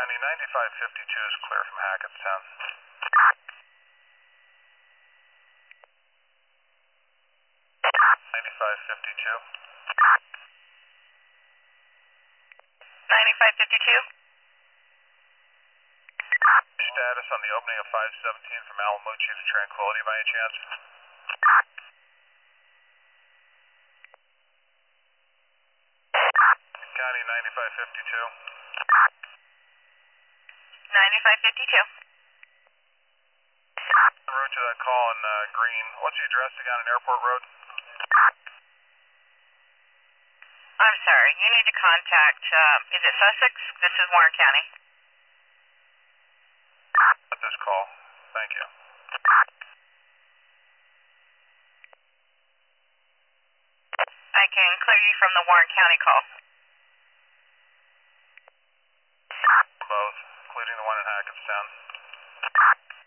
County 9552 is clear from Hackettstown. 9552. 9552. Status on the opening of 517 from Alamo Chief Tranquility by any chance? County 9552. 9552. En route to that call in Green. What's the address again on Airport Road? I'm sorry, you need to contact, is it Sussex? This is Warren County. At this call. Thank you. I can clear you from the Warren County call. Both, including the one in Hackettstown.